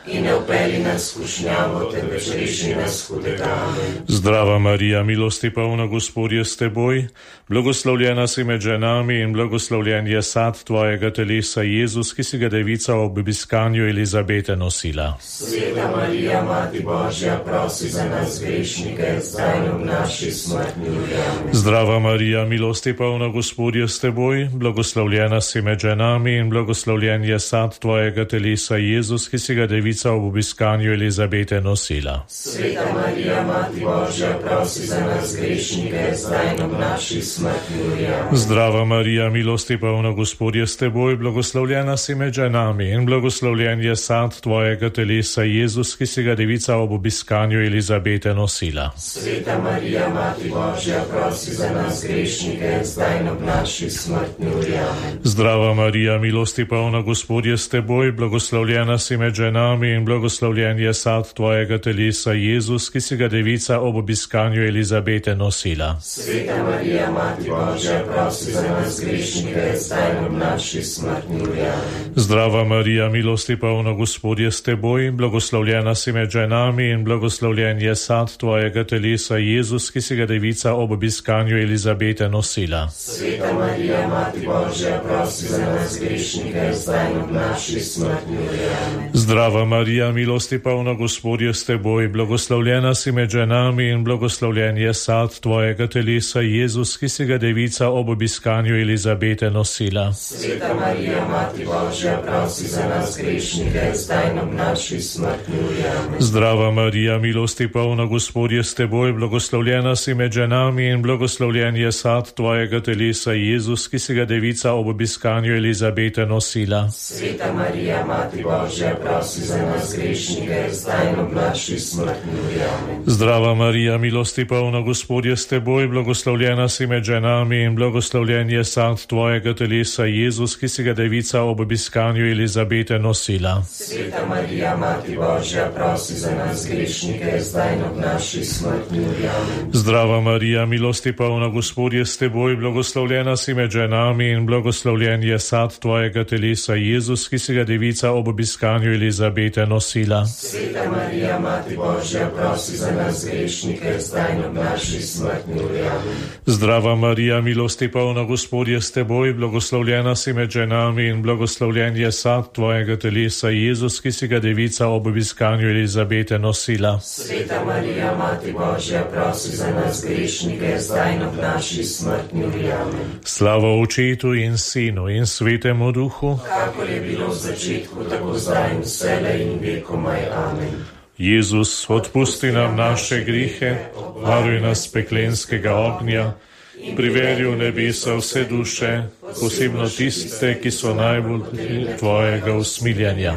in ne vpelji nas skušnjavo, temveč reši nas hudega. Amen. Zdrava Marija, milosti polna, Gospod je s teboj, blagoslovljena si med ženami in blagoslovljen je sad tvojega telesa, Jezus, ki si ga devica ob obiskanju Elizabete nosila. Sveta Marija, Mati Božja, prosi za nas grešnike, zdaj in ob naši smrtni uri. Amen. Zdrava Marija, milosti polna, Gospod je s teboj, blagoslovljena si med ženami in blagoslovljen je sad tvojega telesa, Jezus, ki si ga devica ob obiskanju Elizabete nosila. Sveta Marija, Mati Božja, prosi za nas grešnike, zdaj in ob naši smrtni uri. Amen. Zdrava Marija, milosti polna, Gospod je s teboj, blagoslovljena si med ženami in blagoslovljen je sad tvojega telesa, Jezus, ki si ga devica ob obiskanju Elizabete nosila. Sveta Marija, Mati Božja, prosi za nas grešnike, zdaj in ob naši smrtni uri. Amen. Zdrava Marija, milosti polna, Gospod je s teboj, blagoslovljena si med ženami in blagoslovljen je sad tvojega telesa, Jezus, ki si ga devica ob obiskanju Elizabete nosila. Sveta Marija, Mati Božja, prosi za nas grešnike, zdaj in ob naši smrtni uri. Amen. Zdrava Marija, milosti polna, Gospod je s teboj, blagoslovljena si med ženami in blagoslovljen je sad tvojega telesa, Jezus, ki si ga devica ob obiskanju Elizabete nosila. Sveta Marija, Mati Božja, prosi za nas grešnike, zdaj in ob naši smrtni uri. Amen. Zdrava Marija, milosti polna, Gospod je s teboj, blagoslovljena si med ženami in blagoslovljen je sad tvojega telesa, Jezus, ki si ga devica ob obiskanju Elizabete nosila. Sveta Marija, Mati Božja, prosi za nas grešnike, zdaj in ob naši smrtni uri. Amen. Zdrava Marija, milosti polna, Gospod je s teboj, blagoslovljena si med ženami in blagoslovljen je sad tvojega telesa, Jezus, ki si ga devica ob obiskanju Elizabete nosila. Sveta Marija, Mati Božja, prosi za nas grešnike, zdaj in ob naši smrtni uri. Amen. Zdrava Marija, milosti polna, Gospod je s teboj, blagoslovljena si med ženami in blagoslovljen je sad tvojega telesa, Jezus, ki si ga devica ob obiskanju Elizabete nosila. Sveta Marija, Mati Božja, prosi za nas grešnike, zdaj in ob naši smrtni uri. Amen. Zdrava Marija, milosti polna, Gospod je s teboj, blagoslovljena si med ženami in blagoslovljen je sad tvojega telesa, Jezus, ki si ga devica ob obiskanju Elizabete nosila. Sveta Marija, Mati Božja, prosi za nas grešnike, zdaj in ob naši smrtni uri. Amen. Zdrava Marija, milosti polna, Gospod je s teboj, blagoslovljena si med ženami in blagoslovljen je sad tvojega telesa, Jezus, ki si ga devica ob obiskanju Elizabete nosila. Sveta Marija, Mati Božja, prosi za nas grešnike, zdaj in ob naši smrtni uri. Amen. Slava Očetu in Sinu in Svetemu Duhu, kakor je bilo v začetku, tako zdaj in vselej in vekomaj. Amen. Jezus, odpusti nam naše grihe, varuj nas peklenskega ognja, privedi v nebesa vse duše, posebno tiste, ki so najbolj tvojega usmiljenja.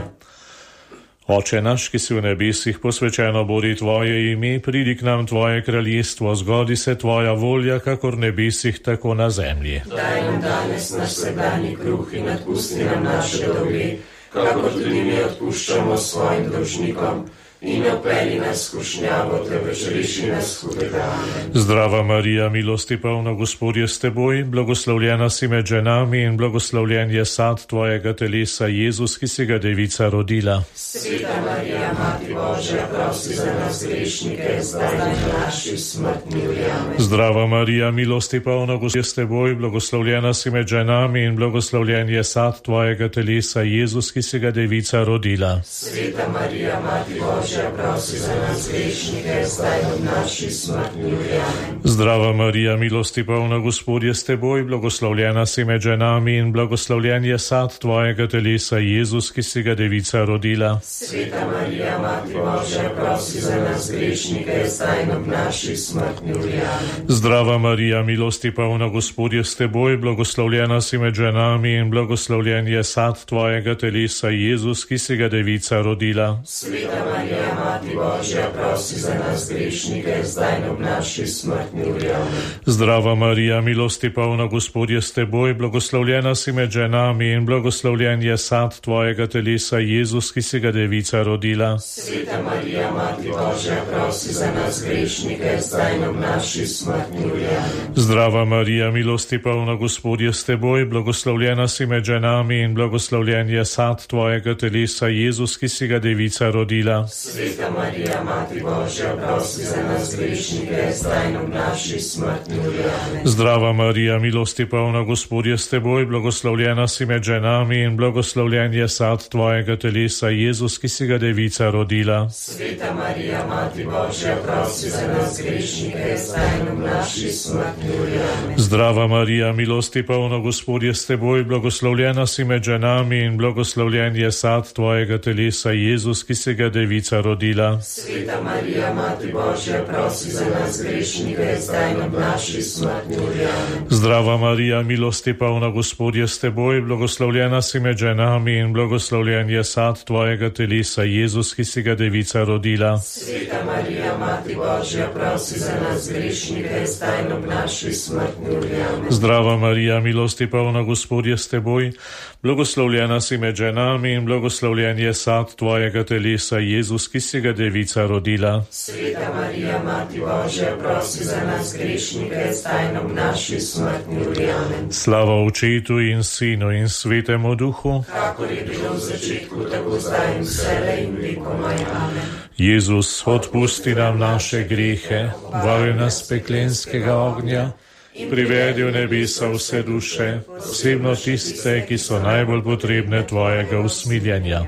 Oče naš, ki si v nebesih, posvečeno bodi tvoje ime, pridi k nam tvoje kraljestvo, zgodi se tvoja volja, kakor v nebesih, tako na zemlji. Daj nam danes naš vsakdanji kruh in odpusti nam naše dolge, kakor tudi mi odpuščamo svojim dolžnikom. In ne vpelji nas skušnjavo, temveč reši nas hudega. Amen. Zdrava Marija, milosti polna, Gospod je s teboj, blagoslovljena si med ženami in blagoslovljen je sad tvojega telesa, Jezus, ki si ga devica rodila. Sveta Marija, Mati Božja, prosi za nas grešnike, zdaj in v naši smrtni uri. Amen. Zdrava Marija, milosti polna, Gospod je s teboj, blagoslovljena si med ženami in blagoslovljen je sad tvojega telesa, Jezus, ki si ga devica rodila. Sveta Marija, Mati Božja, prosi za nas grešnike, zdaj in v naši smrtni uri. Amen. Zdrava Marija, milosti polna, Gospod je s teboj, blagoslovljena si med ženami in blagoslovljen je sad tvojega telesa, Jezus, ki si ga devica rodila. Sveta Marija, Mati Božja, prosi za nas grešnike, zdaj in v naši smrtni uri. Amen. Zdrava Marija, milosti polna, Gospod je s teboj, blagoslovljena si med ženami in blagoslovljen je sad tvojega telesa, Jezus, ki si ga devica rodila. Sveta Marija, Marija, Mati Božja, prosi za nas grešnike, zdaj in ob naši smrtni uri. Amen. Zdrava Marija, milosti polna, Gospod je s teboj, blagoslovljena si med ženami in blagoslovljen je sad tvojega telesa, Jezus, ki si ga devica rodila. Sveta Marija, Mati Božja, prosi za nas grešnike, zdaj in ob naši smrtni uri. Amen. Zdrava Marija, milosti polna, Gospod je s teboj, blagoslovljena si med ženami in blagoslovljen je sad tvojega telesa, Jezus, ki si ga devica rodila. Sveta Marija, Mati Božja, prosi za nas grešnike, zdaj in ob naši smrtni uri. Amen. Zdrava Marija, milosti polna, Gospod je s teboj, blagoslovljena si med ženami in blagoslovljen je sad tvojega telesa, Jezus, ki si ga devica rodila. Sveta Marija, Mati Božja, prosi za nas grešnike, zdaj in ob naši smrtni uri. Amen. Zdrava Marija, milosti polna, Gospod je s teboj, blagoslovljena si med ženami in blagoslovljen je sad tvojega telesa, Jezus, ki si ga devica rodila. Sveta Marija, Mati Božja, prosi za nas grešnike, zdaj in ob naši smrtni uri. Amen. Zdrava Marija, milosti polna, Gospod je s teboj, blagoslovljena si med ženami in blagoslovljen je sad tvojega telesa, Jezus, ki si ga devica rodila. Sveta Marija, Mati Božja, prosi za nas grešnike, zdaj in ob naši smrtni uri. Amen. Zdrava Marija, milosti polna, Gospod je s teboj, blagoslovljena si med ženami in blagoslovljen je sad tvojega telesa, Jezus, ki si ga devica rodila. Sveta Marija, Mati Božja, prosi za nas grešnike, zdaj in ob naši smrtni uri. Amen. Slava Očetu in Sinu in Svetemu Duhu, kakor je bilo v začetku, tako zdaj in vselej in vekomaj. Amen. Jezus, odpusti nam naše grehe, varuj nas peklenskega ognja, privedi v nebesa vse duše, posebno tiste, ki so najbolj potrebne tvojega usmiljenja.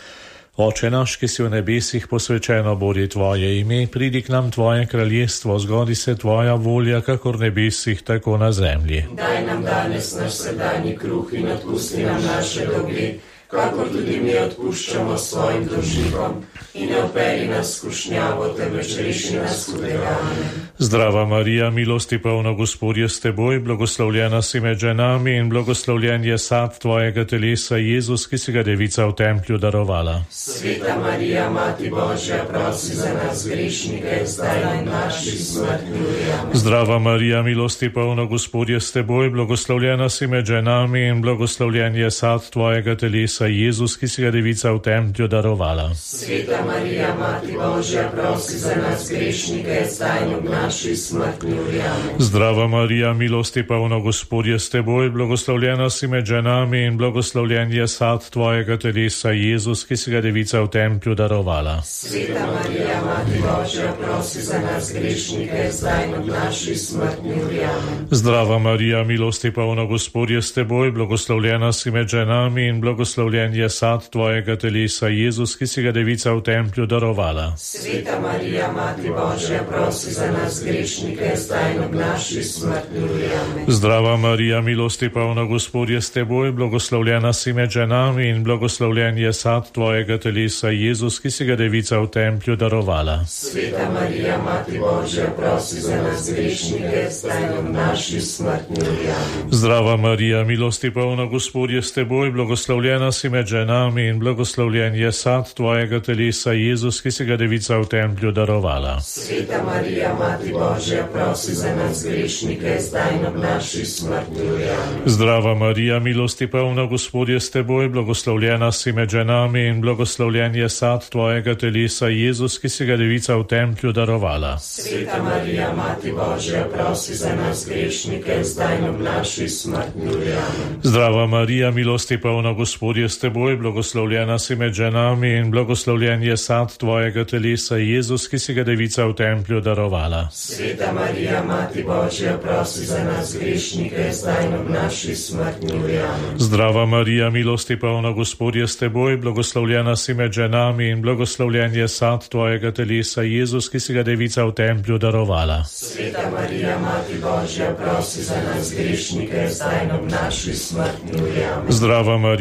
Oče naš, ki si v nebesih, posvečeno bodi tvoje ime, pridi k nam tvoje kraljestvo, zgodi se tvoja volja, kakor v nebesih, tako na zemlji. Daj nam danes naš vsakdanji kruh in odpusti nam naše dolge, kakor tudi mi odpuščamo svojim dolžnikom, in ne vpelji nas v skušnjavo, temveč reši nas hudega. Amen. Zdrava Marija, milosti polna, Gospod je s teboj, blagoslovljena si med ženami in blagoslovljen je sad tvojega telesa, Jezus, ki si ga devica v templju darovala. Sveta Marija, Mati Božja, prosi za nas grešnike, zdaj in v naši smrtni uri. Amen. Zdrava Marija, milosti polna, Gospod je s teboj, blagoslovljena si med ženami in blagoslovljen je sad tvojega telesa, Jezus, ki si ga devica v templju darovala. Sveta Marija, Mati Božja, prosi za nas grešnike, zdaj in v naši smrtni uri. Amen. Zdrava Marija, milosti polna, Gospod je s teboj, blagoslovljena si med ženami in blagoslovljen je sad tvojega telesa, Jezus, ki si ga devica v templju darovala. Sveta Marija, Mati Božja, prosi za nas grešnike, zdaj in v naši smrtni uri. Amen. Zdrava Marija, milosti polna, Gospod je s teboj, blagoslovljena si med ženami in blagoslovljen je sad tvojega telesa, Jezus, ki si ga devica v templju darovala. Sveta Marija, Mati Božja, prosi za nas grešnike, zdaj in v naši smrtni uri. Amen. Zdrava Marija, milosti polna, Gospod je s teboj, blagoslovljena si med ženami in blagoslovljen je sad tvojega telesa, Jezus, ki si ga devica v templju darovala. Sveta Marija, Mati Božja, prosi za nas grešnike, zdaj in v naši smrtni uri. Amen. Zdrava Marija, milosti polna, Gospod je s teboj, blagoslovljena si med ženami in blagoslovljen je sad tvojega telesa, Jezus, ki si ga devica v templju darovala. Sveta Marija, Mati Božja, prosi za nas grešnike, zdaj in v naši smrtni uri. Amen. Zdrava Marija, milosti polna, Gospod je s teboj, blagoslovljena si med ženami in blagoslovljen je sad tvojega telesa, Jezus, ki si ga devica v templju darovala. Sveta Marija, Mati Božja, prosi za nas grešnike, zdaj in v naši smrtni uri. Amen. Zdrava Marija, milosti polna, Gospod je s teboj, blagoslovljena si med ženami in blagoslovljen je sad tvojega telesa, Jezus, ki si ga devica v templju darovala. Sveta Marija, Mati Božja, prosi za nas grešnike, zdaj in v naši smrtni uri. Amen. Zdrava Marija, milosti polna, Gospod je s teboj, blagoslovljena si med ženami in blagoslovljen je sad tvojega telesa, Jezus, ki si ga devica v templju darovala. Sveta Marija, Mati Božja, prosi za nas grešnike, zdaj in v naši smrtni uri. Amen. Zdrava Marija, milosti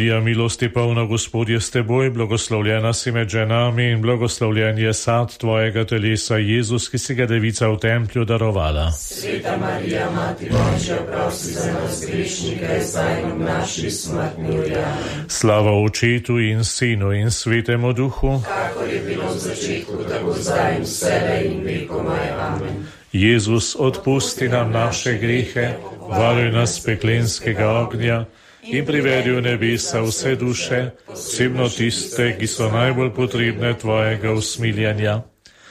milosti polna, Gospod je s teboj, blagoslovljena si med ženami in blagoslovljen je sad tvojega telesa, Jezus, ki si ga devica v templju darovala. Sveta Marija, Mati Božja, prosi za nas grešnike, zdaj in v naši smrtni uri. Amen. Slava Očetu in Sinu in Svetemu Duhu, kakor je bilo v začetku, tako zdaj in vselej in vekomaj. Amen. Jezus, odpusti nam naše grehe, varuj nas peklenskega ognja in privedi v nebesa vse duše, posebno tiste, ki so najbolj potrebne tvojega usmiljenja.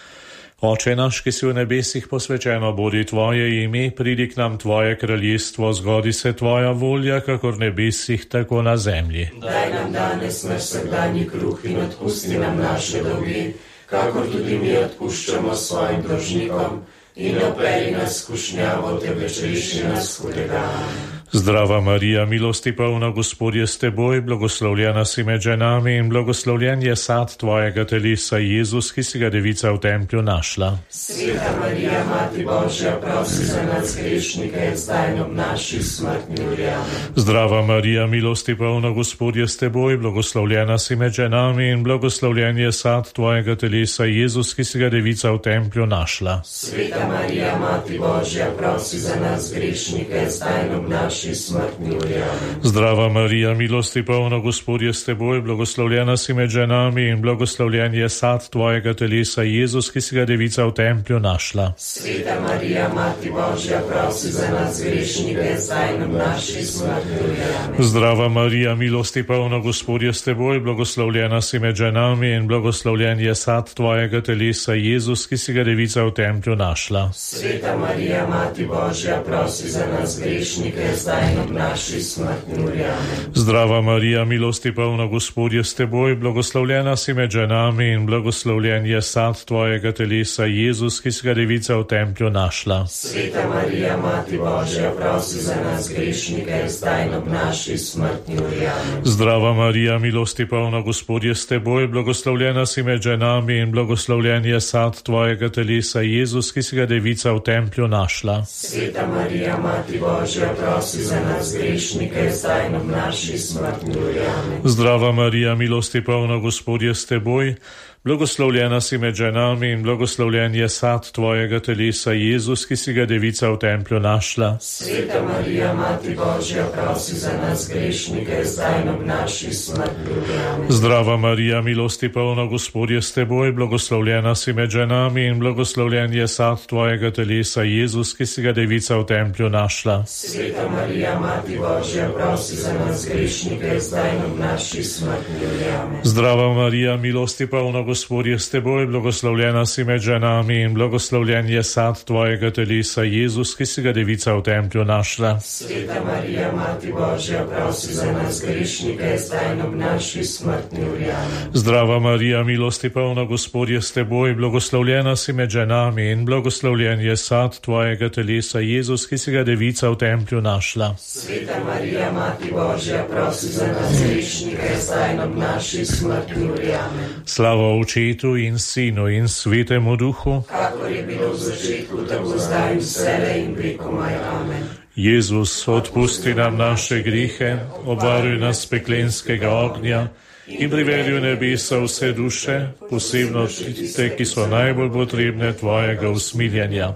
Oče naš, ki si v nebesih, posvečeno bodi tvoje ime, pridi k nam tvoje kraljestvo, zgodi se tvoja volja, kakor v nebesih, tako na zemlji. Daj nam danes naš vsakdanji kruh in odpusti nam naše dolge, kakor tudi mi odpuščamo svojim dolžnikom, in ne vpelji nas v skušnjavo, temveč reši nas hudega. Zdrava Marija, milosti polna, Gospod je s teboj, blagoslovljena si med ženami in blagoslovljen je sad tvojega telesa, Jezus, ki si ga devica v templju našla. Sveta Marija, Mati Božja, prosi za nas grešnike, zdaj in ob naši smrtni uri. Amen. Zdrava Marija, milosti polna, Gospod je s teboj, blagoslovljena si med ženami in blagoslovljen je sad tvojega telesa, Jezus, ki si ga devica v templju našla. Sveta Marija, Mati Božja, prosi za nas grešnike, zdaj in ob naši smrtni uri. Amen. Zdrava Marija, milosti polna, Gospod je s teboj, blagoslovljena si med ženami in blagoslovljen je sad tvojega telesa, Jezus, ki si ga devica v templju našla. Sveta Marija, Mati Božja, prosi za nas grešnike, zdaj in ob naši smrtni uri. Amen. Zdrava Marija, milosti polna, Gospod je s teboj, blagoslovljena si med ženami in blagoslovljen je sad tvojega telesa, Jezus, ki si ga devica v templju našla. Sveta Marija, Mati Božja, prosi za nas grešnike, zdaj in ob naši smrtni uri. Amen. Zdrava Marija, milosti polna, Gospod je s teboj, blagoslovljena si med ženami in blagoslovljen je sad tvojega telesa, Jezus, ki si ga devica v templju našla. Sveta Marija, Mati Božja, prosi za nas grešnike, zdaj in ob naši smrtni uri. Amen. Zdrava Marija, milosti polna, Gospod je s teboj, blagoslovljena si med ženami in blagoslovljen je sad tvojega telesa, Jezus, ki si ga devica v templju našla. Sveta Marija, Mati Božja, prosi za nas grešnike, zdaj in ob naši smrtni uri. Amen. Zdrava Marija, milosti polna, Gospod je s teboj, blagoslovljena si med ženami in blagoslovljen je sad tvojega telesa, Jezus, ki si ga devica v templju našla. Sveta Marija, Mati Božja, prosi za nas grešnike, zdaj in ob naši smrtni uri. Amen. Zdrava Marija, milosti polna, Gospod je s teboj, blagoslovljena si med ženami in blagoslovljen je sad tvojega telesa, Jezus, ki si ga devica v templju našla. Sveta Marija, Mati Božja, prosi za nas grešnike, zdaj in ob naši smrtni uri. Amen. Zdrava Marija, milosti polna, Gospod je s teboj, blagoslovljena si med ženami in blagoslovljen je sad tvojega telesa, Jezus, ki si ga devica v templju našla. Sveta Marija, Mati Božja, prosi za nas grešnike, zdaj in ob naši smrtni uri. Amen. Zdrava Marija, milosti polna, Gospod je s teboj, blagoslovljena si med ženami in blagoslovljen je sad tvojega telesa, Jezus, ki si ga devica v templju našla. Sveta Marija, Mati Božja, prosi za nas grešnike, zdaj in ob naši smrtni uri. Amen. Slava Očetu in Sinu in Svetemu Duhu, kakor je bilo v začetku, tako zdaj in vselej in vekomaj. Amen. Jezus, odpusti nam naše grehe, obvaruj nas peklenskega ognja in privedi v nebesa vse duše, posebno tiste, ki so najbolj potrebne tvojega usmiljenja.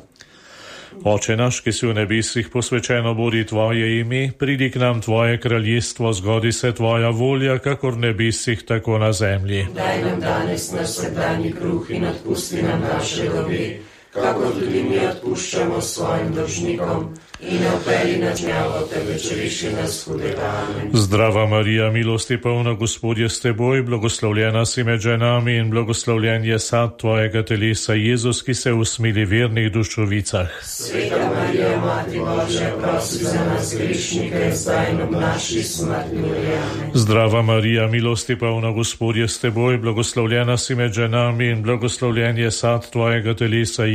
Oče naš, ki si v nebesih, posvečeno bodi tvoje ime, pridi k nam tvoje kraljestvo, zgodi se tvoja volja, kakor v nebesih, tako na zemlji. Daj nam danes naš vsakdanji kruh in odpusti nam naše dolge, kakor tudi mi odpuščamo svojim dolžnikom, in ne vpelji nas v gnjavo, temveč reši nas hudega. Amen. Zdrava Marija, milosti polna, Gospod je s teboj, blagoslovljena si med ženami in blagoslovljen je sad tvojega telesa, Jezus, ki se usmili vernih dušovicah. Sveta Marija, Mati Božja, prosi za nas grešnike, zdaj in ob naši smrtni uri. Amen. Zdrava Marija, milosti polna, Gospod je s teboj, blagoslovljena si med ženami in blagoslovljen je sad tvojega telesa,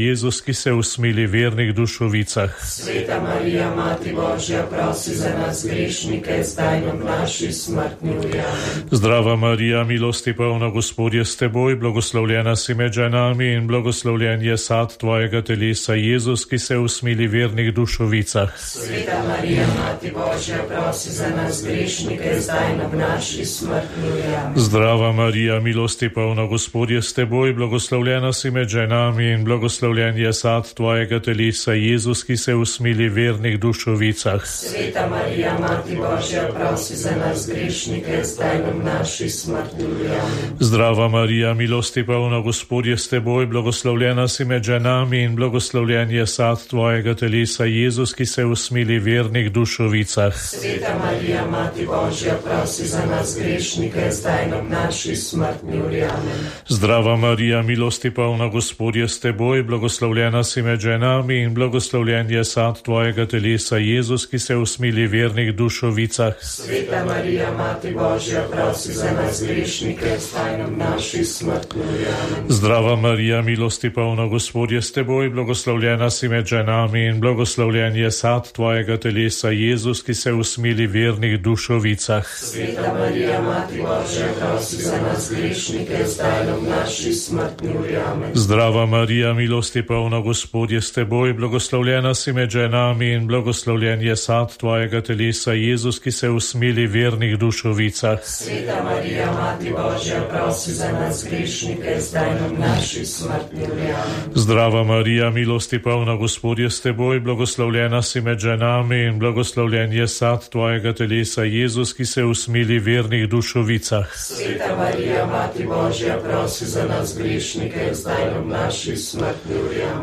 Jezus, ki se usmili vernih dušovicah. Sveta Marija, Mati Božja, prosi za nas grešnike, zdaj in v naši smrtni uri. Amen. Zdrava Marija, milosti polna, Gospod je s teboj, blagoslovljena si med ženami in blagoslovljen je sad tvojega telesa, Jezus, ki se usmili vernih dušovicah. Sveta Marija, Mati Božja, prosi za nas grešnike, zdaj in v naši smrtni uri. Amen. Zdrava Marija, milosti polna, Gospod je s teboj, blagoslovljena si med ženami in blagoslovljen je sad tvojega telesa, Jezus, ki se usmili vernih dušovicah. Sveta Marija, Mati Božja, prosi za nas grešnike, zdaj in v naši smrtni uri. Amen. Zdrava Marija, milosti polna, Gospod je s teboj, blagoslovljena si med ženami in blagoslovljen je sad tvojega telesa, Jezus, ki se usmili vernih dušovicah. Sveta Marija, Mati Božja, prosi za nas grešnike, zdaj in v naši smrtni uri. Amen. Zdrava Marija, milosti polna, Gospod je s teboj, blagoslovljena si med ženami in blagoslovljen je sad tvojega telesa, Jezus, ki se usmili vernih dušovicah. Sveta Marija, Mati Božja, prosi za nas grešnike, zdaj in v naši smrtni uri. Amen. Zdrava Marija, milosti polna, Gospod je s teboj, blagoslovljena si med ženami in blagoslovljen je sad tvojega telesa, Jezus, ki se usmili vernih dušovicah. Sveta Marija, Mati Božja, prosi za nas grešnike, zdaj in v naši smrtni uri. Amen. Zdrava Marija, milosti polna, Gospod je s teboj, blagoslovljena si med ženami in blagoslovljen je sad tvojega telesa, Jezus, ki se usmili vernih dušovicah. Sveta Marija, Mati Božja, prosi za nas grešnike, zdaj in v naši smrtni uri. Amen. Zdrava Marija, milosti polna, Gospod je s teboj, blagoslovljena si med ženami in blagoslovljen je sad tvojega telesa, Jezus, ki se usmili vernih dušovicah. Sveta Marija, Mati Božja, prosi za nas grešnike, zdaj in v naši smrtni uri. Amen.